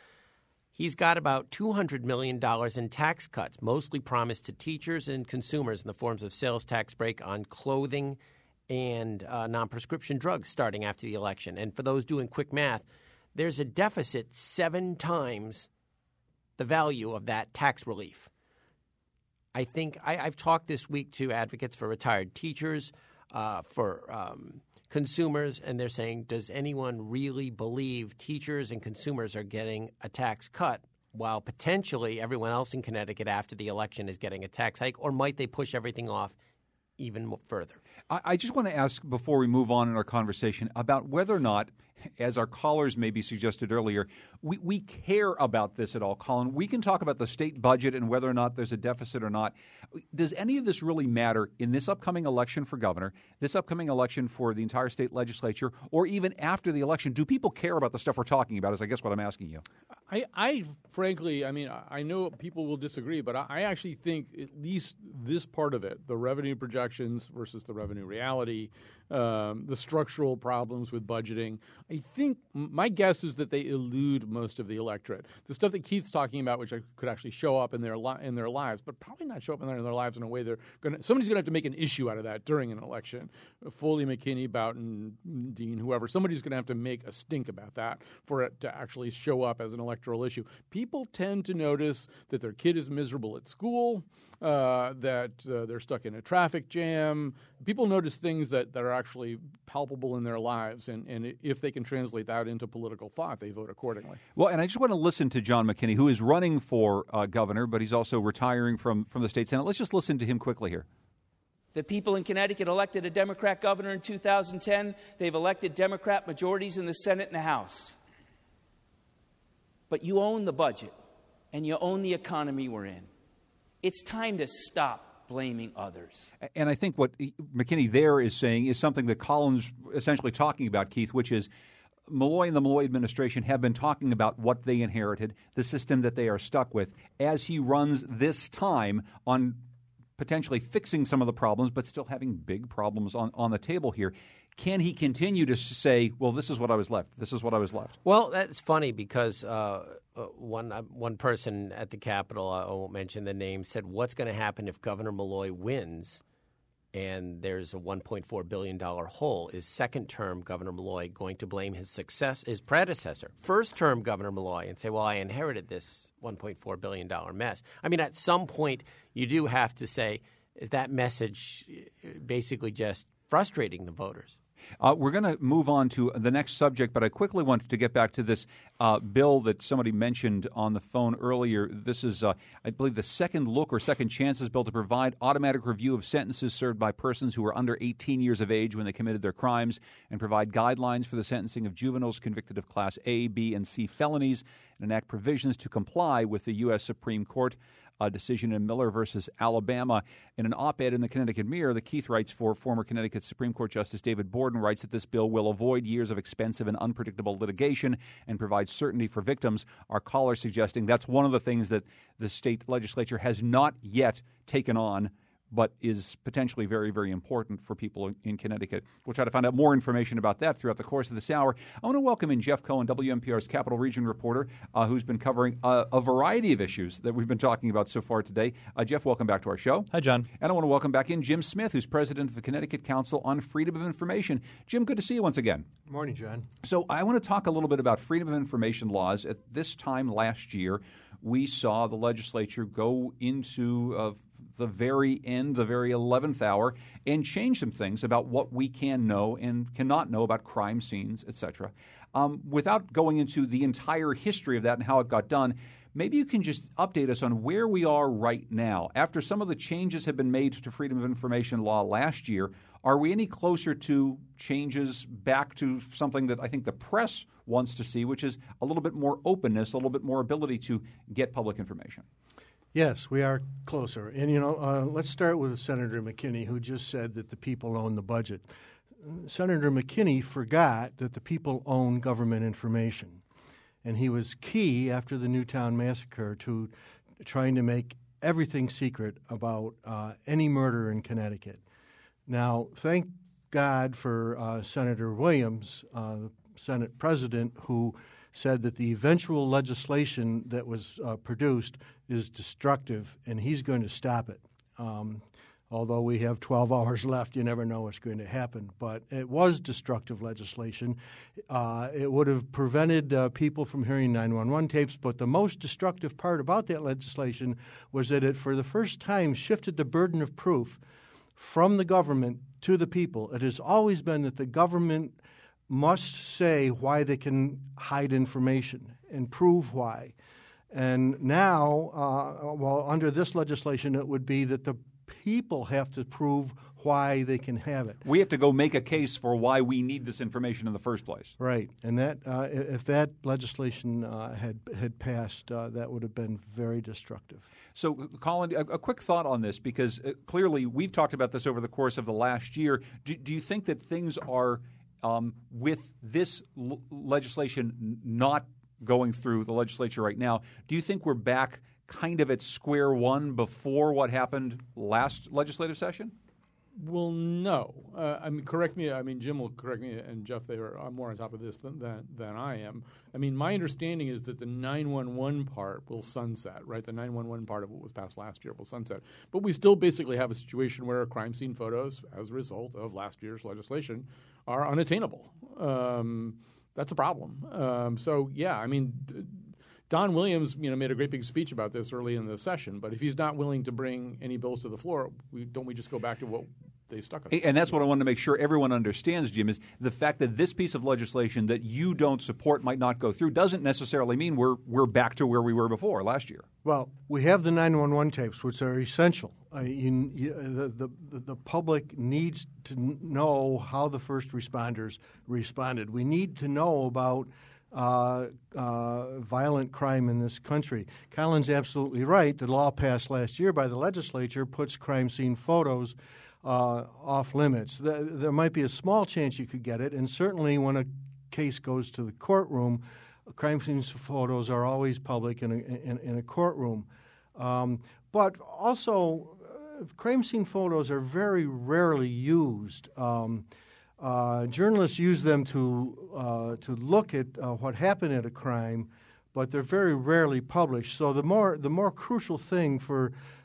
He's got about two hundred million dollars in tax cuts, mostly promised to teachers and consumers in the forms of sales tax break on clothing and uh, non-prescription drugs starting after the election. And for those doing quick math, there's a deficit seven times the value of that tax relief. I think I, I've talked this week to advocates for retired teachers, uh, for um, consumers, and they're saying, does anyone really believe teachers and consumers are getting a tax cut while potentially everyone else in Connecticut after the election is getting a tax hike, or might they push everything off even further? I, I just want to ask before we move on in our conversation about whether or not, as our callers maybe suggested earlier, we, we care about this at all. Colin, we can talk about the state budget and whether or not there's a deficit or not. Does any of this really matter in this upcoming election for governor, this upcoming election for the entire state legislature, or even after the election? Do people care about the stuff we're talking about is I guess what I'm asking you. I, I frankly, I mean, I know people will disagree, but I, I actually think at least this part of it, the revenue projections versus the revenue reality, um, the structural problems with budgeting, I think my guess is that they elude most of the electorate. The stuff that Keith's talking about, which could actually show up in their li- in their lives, but probably not show up in their, in their lives in a way they're going to – somebody's going to have to make an issue out of that during an election. Foley, McKinney, Boughton, Dean, whoever, somebody's going to have to make a stink about that for it to actually show up as an electoral issue. People tend to notice that their kid is miserable at school, uh, that uh, they're stuck in a traffic jam. People notice things that, that are actually palpable in their lives, and, and if they can translate that into political thought, they vote accordingly. Well, and I just want to listen to John McKinney, who is running for uh, governor, but he's also retiring from, from the state Senate. Let's just listen to him quickly here. The people in Connecticut elected a Democrat governor in two thousand ten. They've elected Democrat majorities in the Senate and the House. But you own the budget, and you own the economy we're in. It's time to stop blaming others. And I think what McKinney there is saying is something that Colin's essentially talking about, Keith, which is Malloy and the Malloy administration have been talking about what they inherited, the system that they are stuck with, as he runs this time on potentially fixing some of the problems, but still having big problems on, on the table here. Can he continue to say, well, this is what I was left, this is what I was left? Well, that's funny because uh, uh, one uh, one person at the Capitol, I won't mention the name, said, what's going to happen if Governor Malloy wins and there's a one point four billion dollars hole? Is second-term Governor Malloy going to blame his success, his predecessor, first-term Governor Malloy, and say, well, I inherited this one point four billion dollars mess? I mean, at some point, you do have to say, is that message basically just frustrating the voters. Uh, we're going to move on to the next subject, but I quickly wanted to get back to this uh, bill that somebody mentioned on the phone earlier. This is, uh, I believe, the Second Look or Second Chances bill to provide automatic review of sentences served by persons who are under eighteen years of age when they committed their crimes, and provide guidelines for the sentencing of juveniles convicted of Class A, B, and C felonies, and enact provisions to comply with the U S Supreme Court a decision in Miller versus Alabama. In an op-ed in the Connecticut Mirror, the Keith writes for former Connecticut Supreme Court Justice David Borden writes that this bill will avoid years of expensive and unpredictable litigation and provide certainty for victims. Our caller suggesting that's one of the things that the state legislature has not yet taken on, but is potentially very, very important for people in Connecticut. We'll try to find out more information about that throughout the course of this hour. I want to welcome in Jeff Cohen, W N P R's Capital Region reporter, uh, who's been covering a, a variety of issues that we've been talking about so far today. Uh, Jeff, welcome back to our show. Hi, John. And I want to welcome back in Jim Smith, who's president of the Connecticut Council on Freedom of Information. Jim, good to see you once again. Good morning, John. So I want to talk a little bit about freedom of information laws. At this time last year, we saw the legislature go into uh, the very end, the very eleventh hour, and change some things about what we can know and cannot know about crime scenes, et cetera. Um, without going into the entire history of that and how it got done, maybe you can just update us on where we are right now. After some of the changes have been made to freedom of information law last year, are we any closer to changes back to something that I think the press wants to see, which is a little bit more openness, a little bit more ability to get public information? Yes, we are closer. And, you know, uh, let's start with Senator McKinney, who just said that the people own the budget. Senator McKinney forgot that the people own government information. And he was key after the Newtown massacre to trying to make everything secret about uh, any murder in Connecticut. Now, thank God for uh, Senator Williams, uh, the Senate president, who said that the eventual legislation that was uh, produced is destructive, and he's going to stop it. Um, although we have twelve hours left, you never know what's going to happen. But it was destructive legislation. Uh, it would have prevented uh, people from hearing nine one one tapes, but the most destructive part about that legislation was that it, for the first time, shifted the burden of proof from the government to the people. It has always been that the government must say why they can hide information and prove why. And now, uh, well, under this legislation, it would be that the people have to prove why they can have it. We have to go make a case for why we need this information in the first place. Right. And that uh, if that legislation uh, had had passed, uh, that would have been very destructive. So, Colin, a, a quick thought on this, because uh, clearly we've talked about this over the course of the last year. Do, do you think that things are, um, with this l- legislation n- not going through the legislature right now, do you think we're back kind of at square one before what happened last legislative session? Well, no. Uh, I mean, correct me. I mean, Jim will correct me, and Jeff, they are more on top of this than, than than I am. I mean, my understanding is that the nine one one part will sunset, right? The nine one one part of what was passed last year will sunset. But we still basically have a situation where crime scene photos, as a result of last year's legislation, are unattainable. Um, that's a problem. Um, so, yeah, I mean, d- Don Williams, you know, made a great big speech about this early in the session. But if he's not willing to bring any bills to the floor, we, don't we just go back to what they stuck us with? And that's what I wanted to make sure everyone understands, Jim, is the fact that this piece of legislation that you don't support might not go through doesn't necessarily mean we're we're back to where we were before last year. Well, we have the nine one one tapes, which are essential. Uh, you, you, the, the, the public needs to know how the first responders responded. We need to know about Uh, uh, violent crime in this country. Colin's absolutely right. The law passed last year by the legislature puts crime scene photos uh, off limits. The, there might be a small chance you could get it, and certainly when a case goes to the courtroom, crime scene photos are always public in a, in, in a courtroom. Um, but also, uh, crime scene photos are very rarely used. Um, Uh, journalists use them to uh, to look at uh, what happened at a crime, but they're very rarely published. So the more the more crucial thing for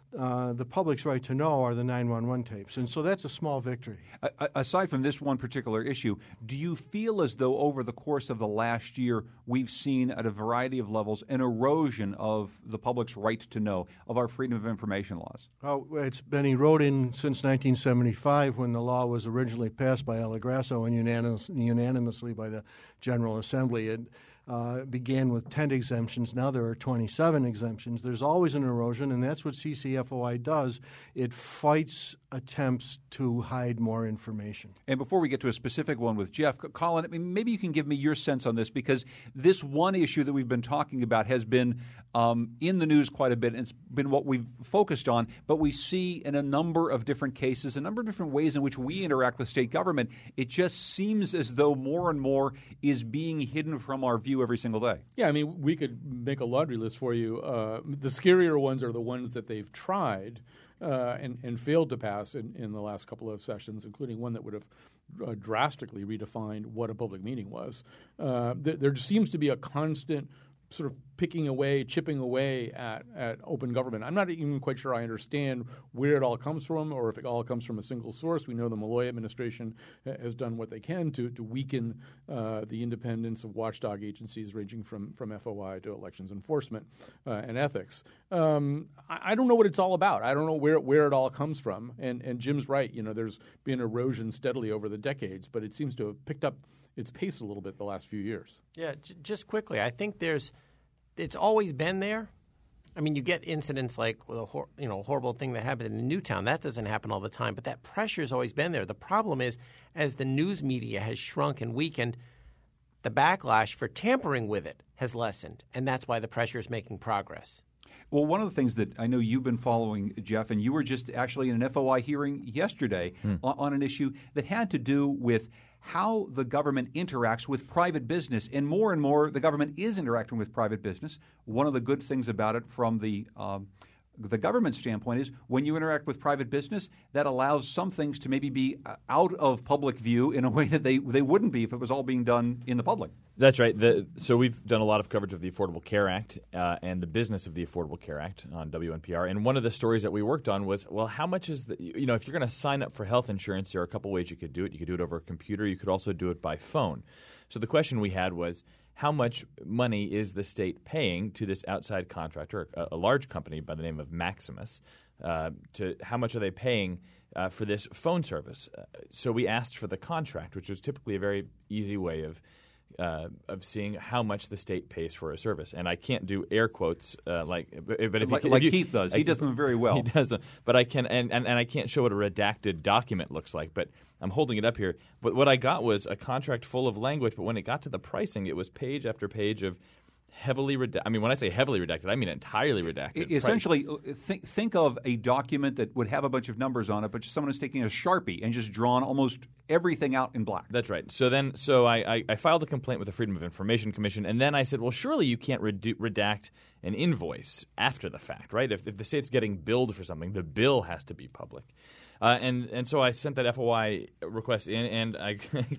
uh, the public's right to know are the nine one one tapes. And so that's a small victory. Uh, aside from this one particular issue, do you feel as though over the course of the last year we've seen at a variety of levels an erosion of the public's right to know, of our freedom of information laws? Oh, it's been eroding since nineteen seventy-five when the law was originally passed by Ella Grasso and unanimous, unanimously by the General Assembly. It uh, began with ten exemptions. Now there are twenty-seven exemptions. There's always an erosion, and that's what C C F O I does. It fights attempts to hide more information. And before we get to a specific one with Jeff, Colin, I mean, maybe you can give me your sense on this, because this one issue that we've been talking about has been um, in the news quite a bit, and it's been what we've focused on, but we see in a number of different cases, a number of different ways in which we interact with state government, it just seems as though more and more is being hidden from our view every single day. Yeah, I mean, we could make a laundry list for you. Uh, the scarier ones are the ones that they've tried uh, and, and failed to pass in, in the last couple of sessions, including one that would have uh, drastically redefined what a public meeting was. Uh, th- there seems to be a constant sort of picking away, chipping away at, at open government. I'm not even quite sure I understand where it all comes from, or if it all comes from a single source. We know the Malloy administration has done what they can to, to weaken uh, the independence of watchdog agencies ranging from, from F O I to elections enforcement uh, and ethics. Um, I, I don't know what it's all about. I don't know where, where it all comes from. And, and Jim's right. You know, there's been erosion steadily over the decades, but it seems to have picked up its pace a little bit the last few years. Yeah, j- just quickly, I think there's it's always been there. I mean, you get incidents like with a hor- you know horrible thing that happened in Newtown. That doesn't happen all the time, but that pressure's always been there. The problem is, as the news media has shrunk and weakened, the backlash for tampering with it has lessened, and that's why the pressure is making progress. Well, one of the things that I know you've been following, Jeff, and you were just actually in an F O I hearing yesterday hmm. on, on an issue that had to do with how the government interacts with private business. And more and more, the government is interacting with private business. One of the good things about it from the um, the government standpoint is when you interact with private business, that allows some things to maybe be out of public view in a way that they, they wouldn't be if it was all being done in the public. That's right. The, so we've done a lot of coverage of the Affordable Care Act uh, and the business of the Affordable Care Act on W N P R. And one of the stories that we worked on was, well, how much is the – you know, if you're going to sign up for health insurance, there are a couple ways you could do it. You could do it over a computer. You could also do it by phone. So the question we had was, how much money is the state paying to this outside contractor, a, a large company by the name of Maximus, uh, to how much are they paying uh, for this phone service? Uh, so we asked for the contract, which was typically a very easy way of uh, of seeing how much the state pays for a service. And I can't do air quotes uh, like, but if like, you, like if you, Keith does. He does them very well. He does them, but I can, and, and, and I can't show what a redacted document looks like. But I'm holding it up here. But what I got was a contract full of language. But when it got to the pricing, it was page after page of heavily redacted. I mean, when I say heavily redacted, I mean entirely redacted. Essentially, th- think of a document that would have a bunch of numbers on it, but someone is taking a Sharpie and just drawn almost everything out in black. That's right. So then, so I, I, I filed a complaint with the Freedom of Information Commission, and then I said, well, surely you can't redu- redact an invoice after the fact, right? If, if the state's getting billed for something, the bill has to be public. Uh, and and so I sent that F O I request in, and I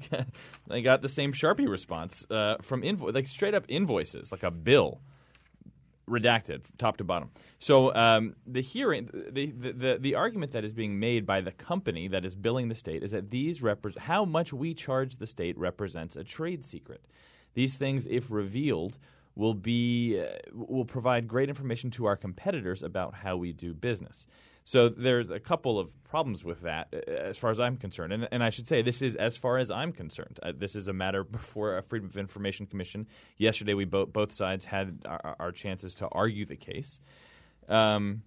I got the same Sharpie response uh, from invo- like straight up invoices, like a bill, redacted top to bottom. So um, the hearing, the, the the the argument that is being made by the company that is billing the state is that these repre- how much we charge the state represents a trade secret. These things, if revealed, will be uh, will provide great information to our competitors about how we do business. So there's a couple of problems with that as far as I'm concerned. And, and I should say this is as far as I'm concerned. Uh, this is a matter before a Freedom of Information Commission. Yesterday we bo- both sides had our, our chances to argue the case. Um,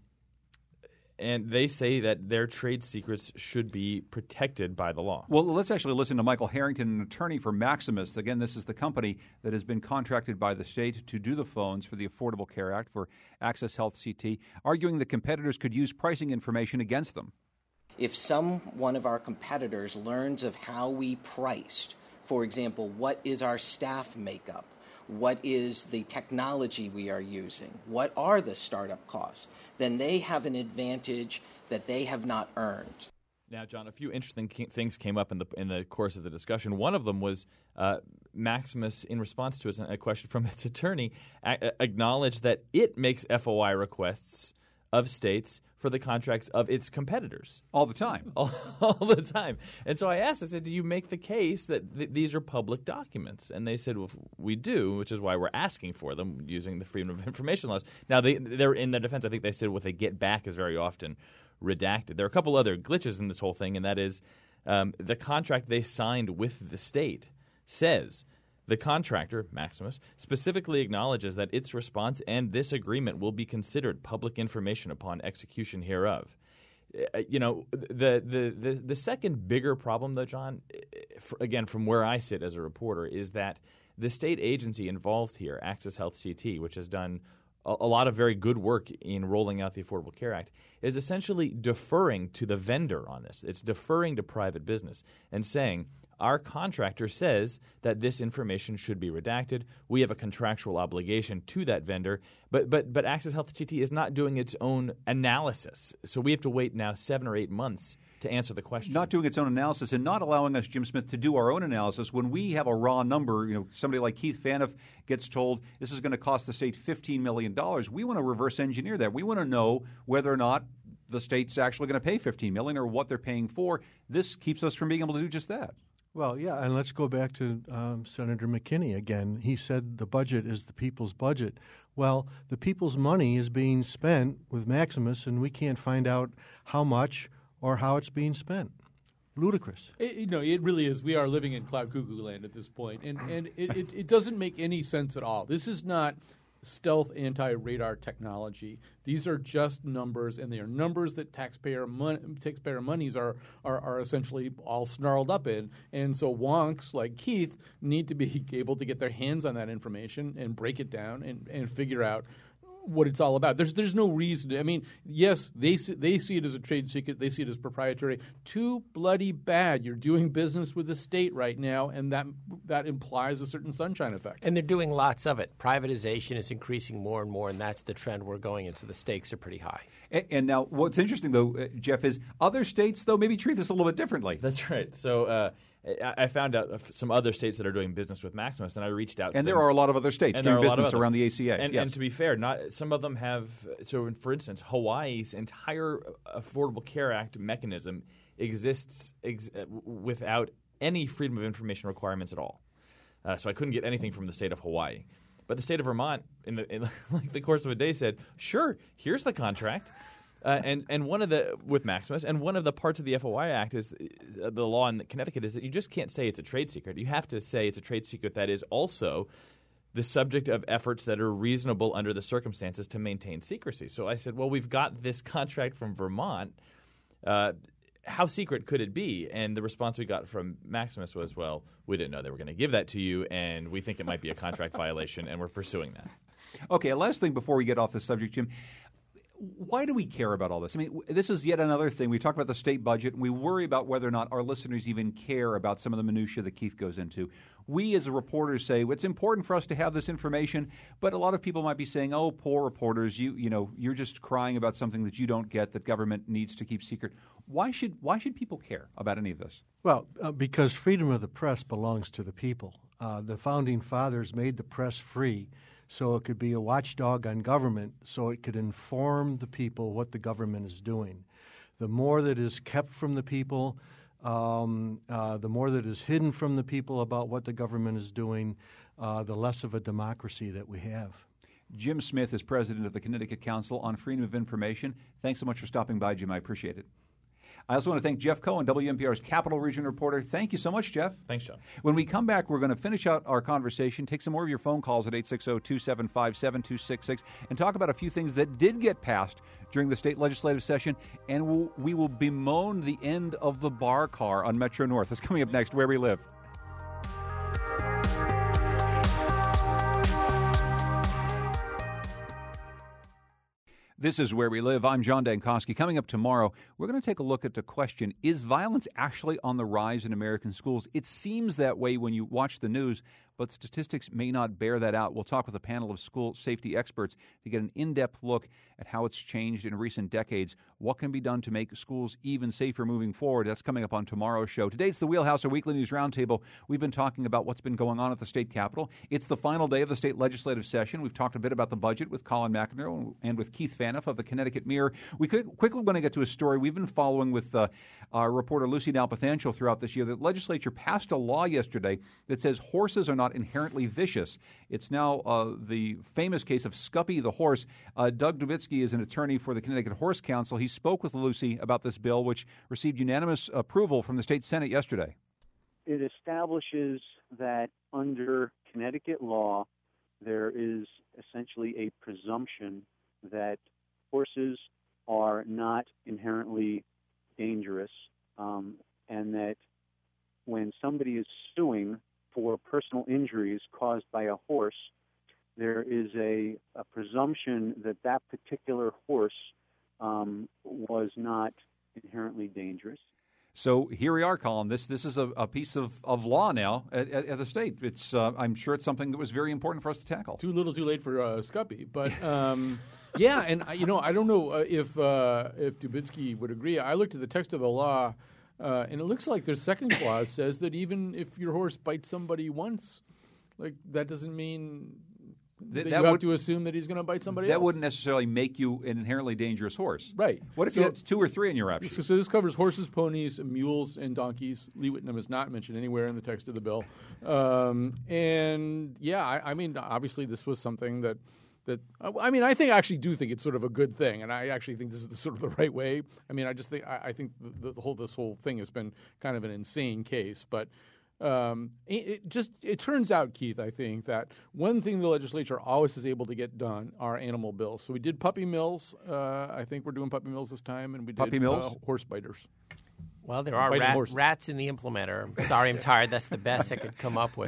and they say that their trade secrets should be protected by the law. Well, let's actually listen to Michael Harrington, an attorney for Maximus. Again, this is the company that has been contracted by the state to do the phones for the Affordable Care Act for Access Health C T, arguing that competitors could use pricing information against them. If some one of our competitors learns of how we priced, for example, what is our staff makeup? What is the technology we are using? What are the startup costs? Then they have an advantage that they have not earned. Now, John, a few interesting ke- things came up in the in the course of the discussion. One of them was uh, Maximus, in response to a question from its attorney, a- acknowledged that it makes F O I requests of states for the contracts of its competitors. All the time. All, all the time. And so I asked, I said, do you make the case that th- these are public documents? And they said, well, we do, which is why we're asking for them using the Freedom of Information laws. Now, they, they're in their defense. I think they said what they get back is very often redacted. There are a couple other glitches in this whole thing, and that is um, the contract they signed with the state says the contractor, Maximus, specifically acknowledges that its response and this agreement will be considered public information upon execution hereof. Uh, you know, the, the, the, the second bigger problem, though, John, f- again, from where I sit as a reporter, is that the state agency involved here, Access Health C T, which has done a, a lot of very good work in rolling out the Affordable Care Act, is essentially deferring to the vendor on this. It's deferring to private business and saying, our contractor says that this information should be redacted. We have a contractual obligation to that vendor, but but but Access Health C T is not doing its own analysis. So we have to wait now seven or eight months to answer the question. Not doing its own analysis and not allowing us, Jim Smith, to do our own analysis. When we have a raw number, you know, somebody like Keith Phaneuf gets told this is going to cost the state fifteen million dollars. We want to reverse engineer that. We want to know whether or not the state's actually going to pay fifteen million dollars or what they're paying for. This keeps us from being able to do just that. Well, yeah, and let's go back to um, Senator McKinney again. He said the budget is the people's budget. Well, the people's money is being spent with Maximus, and we can't find out how much or how it's being spent. Ludicrous. It, you know, it really is. We are living in cloud cuckoo land at this point, and and it, it, it doesn't make any sense at all. This is not stealth anti-radar technology. These are just numbers, and they are numbers that taxpayer mon- taxpayer monies are, are are essentially all snarled up in. And so wonks like Keith need to be able to get their hands on that information and break it down and, and figure out what it's all about. There's there's no reason to, I mean, yes, they see, they see it as a trade secret. They see it as proprietary. Too bloody bad. You're doing business with the state right now, and that that implies a certain sunshine effect. And they're doing lots of it. Privatization is increasing more and more, and that's the trend we're going in. So the stakes are pretty high. And, and now what's interesting, though, uh, Jeff, is other states, though, maybe treat this a little bit differently. That's right. So uh, I found out some other states that are doing business with Maximus, and I reached out to And them. there are a lot of other states and doing business other, around the A C A. And, yes. and to be fair, not some of them have – so, for instance, Hawaii's entire Affordable Care Act mechanism exists ex- without any freedom of information requirements at all. Uh, so I couldn't get anything from the state of Hawaii. But the state of Vermont, in the, in like the course of a day, said, sure, here's the contract. Uh, and and one of the with Maximus and one of the parts of the F O I Act is uh, the law in Connecticut is that you just can't say it's a trade secret. You have to say it's a trade secret that is also the subject of efforts that are reasonable under the circumstances to maintain secrecy. So I said, well, we've got this contract from Vermont. Uh, how secret could it be? And the response we got from Maximus was, well, we didn't know they were going to give that to you, and we think it might be a contract violation, and we're pursuing that. Okay, a last thing before we get off the subject, Jim. Why do we care about all this? I mean, this is yet another thing. We talk about the state budget, and we worry about whether or not our listeners even care about some of the minutia that Keith goes into. We as reporters say, well, it's important for us to have this information, but a lot of people might be saying, oh, poor reporters, you you know, you're just crying about something that you don't get that government needs to keep secret. Why should why should people care about any of this? Well, uh, because freedom of the press belongs to the people. Uh, the Founding Fathers made the press free so it could be a watchdog on government, so it could inform the people what the government is doing. The more that is kept from the people, um, uh, the more that is hidden from the people about what the government is doing, uh, the less of a democracy that we have. Jim Smith is president of the Connecticut Council on Freedom of Information. Thanks so much for stopping by, Jim. I appreciate it. I also want to thank Jeff Cohen, W N P R's Capital Region reporter. Thank you so much, Jeff. Thanks, John. When we come back, we're going to finish out our conversation, take some more of your phone calls at eight six zero, two seven five, seven two six six, and talk about a few things that did get passed during the state legislative session, and we'll, we will bemoan the end of the bar car on Metro North. That's coming up next, Where We Live. This is Where We Live. I'm John Dankosky. Coming up tomorrow, we're going to take a look at the question, is violence actually on the rise in American schools? It seems that way when you watch the news. but statistics may not bear that out. We'll talk with a panel of school safety experts to get an in-depth look at how it's changed in recent decades, what can be done to make schools even safer moving forward. That's coming up on tomorrow's show. Today it's the Wheelhouse, our weekly news roundtable. We've been talking about what's been going on at the state capitol. It's the final day of the state legislative session. We've talked a bit about the budget with Colin McEnroe and with Keith Faniff of the Connecticut Mirror. We quickly want to get to a story we've been following with uh, our reporter Lucy Nalpathanchel throughout this year. The legislature passed a law yesterday that says horses are not inherently vicious. It's now uh, the famous case of Scuppy the horse. Uh, Doug Dubitsky is an attorney for the Connecticut Horse Council. He spoke with Lucy about this bill, which received unanimous approval from the state Senate yesterday. It establishes that under Connecticut law, there is essentially a presumption that horses are not inherently dangerous, um, and that when somebody is suing for personal injuries caused by a horse, there is a, a presumption that that particular horse um, was not inherently dangerous. So here we are, Colin. This this is a, a piece of, of law now at, at, at the state. It's uh, I'm sure it's something that was very important for us to tackle. Too little, too late for uh, Scuppy, but um, yeah, and you know I don't know uh, if uh, if Dubitsky would agree. I looked at the text of the law, uh, and it looks like their second clause says that even if your horse bites somebody once, like that doesn't mean that, that you have would, to assume that he's going to bite somebody that else. That wouldn't necessarily make you an inherently dangerous horse. Right. What if so, you had two or three in your rap sheet? So, so this covers horses, ponies, mules, and donkeys. Lee Whitnam is not mentioned anywhere in the text of the bill. Um, and, yeah, I, I mean, obviously this was something that that I mean, I think I actually do think it's sort of a good thing, and I actually think this is the, sort of the right way. I mean, I just think I, I think the, the whole this whole thing has been kind of an insane case, but um, it, it just it turns out, Keith, I think that one thing the legislature always is able to get done are animal bills. So we did puppy mills. Uh, I think we're doing puppy mills this time, and we did puppy mills? Uh, horse biters. Well, there are rat, rats in the implementer. Sorry, I'm tired. That's the best I could come up with.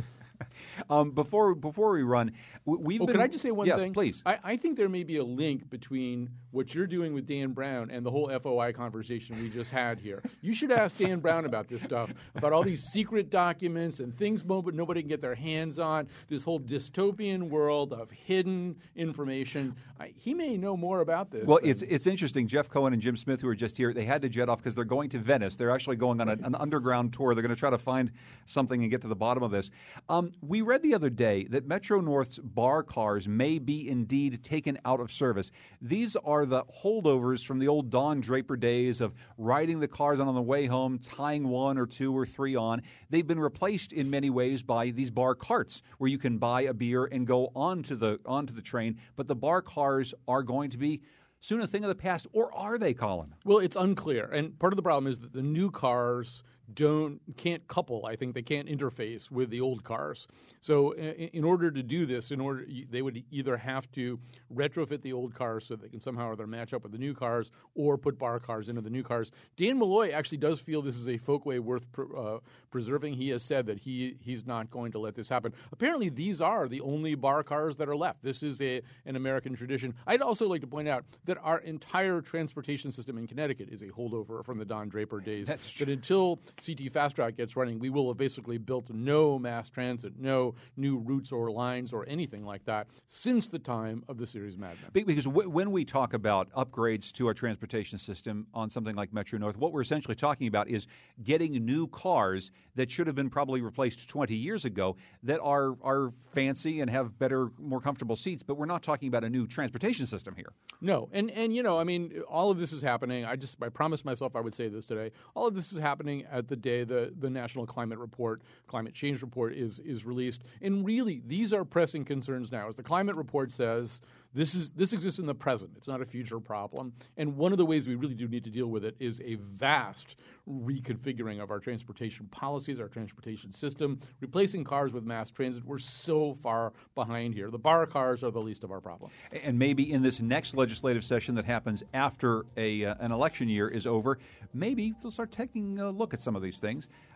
Um, before before we run, we've oh, been... Can I just say one yes, thing? Please. I, I think there may be a link between what you're doing with Dan Brown and the whole F O I conversation we just had here. You should ask Dan Brown about this stuff, about all these secret documents and things nobody can get their hands on, this whole dystopian world of hidden information. I, he may know more about this. Well, than... it's it's interesting. Jeff Cohen and Jim Smith, who were just here, they had to jet off because they're going to Venice. They're actually going on a, an underground tour. They're going to try to find something and get to the bottom of this. Um, we read the other day that Metro North's bar cars may be indeed taken out of service. These are the holdovers from the old Don Draper days of riding the cars on on the way home, tying one or two or three on. They've been replaced in many ways by these bar carts where you can buy a beer and go onto the onto the train. But the bar cars are going to be soon a thing of the past, or are they, Colin? Well, it's unclear, and part of the problem is that the new cars don't can't couple. I think they can't interface with the old cars. So in, in order to do this, in order they would either have to retrofit the old cars so they can somehow or other match up with the new cars, or put bar cars into the new cars. Dan Malloy actually does feel this is a folkway worth pr- uh, preserving. He has said that he he's not going to let this happen. Apparently, these are the only bar cars that are left. This is a an American tradition. I'd also like to point out that our entire transportation system in Connecticut is a holdover from the Don Draper days. That's true. That until C T Fast Track gets running, we will have basically built no mass transit, no new routes or lines or anything like that since the time of the series Mad Men. Because w- when we talk about upgrades to our transportation system on something like Metro North, what we're essentially talking about is getting new cars that should have been probably replaced twenty years ago that are are fancy and have better, more comfortable seats, but we're not talking about a new transportation system here. No, and and you know, I mean, all of this is happening. I just I promised myself I would say this today. All of this is happening at the day the, the National Climate Report, Climate Change Report is is released. And really, these are pressing concerns now. As the Climate Report says, this is this exists in the present. It's not a future problem. And one of the ways we really do need to deal with it is a vast reconfiguring of our transportation policies, our transportation system, replacing cars with mass transit. We're so far behind here. The bar cars are the least of our problem. And maybe in this next legislative session that happens after a uh, an election year is over, maybe they'll start taking a look at some of these things.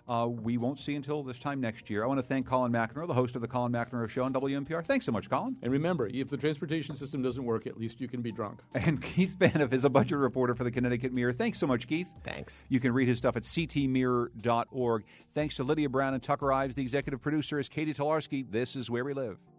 Uh, we won't see until this time next year. I want to thank Colin McEnroe, the host of the Colin McEnroe Show on W N P R. Thanks so much, Colin. And remember, if the transportation system doesn't work, at least you can be drunk. And Keith Baniff is a budget reporter for the Connecticut Mirror. Thanks so much, Keith. Thanks. You can read his stuff at c t mirror dot org. Thanks to Lydia Brown and Tucker Ives. The executive producer is Katie Tolarski. This is Where We Live.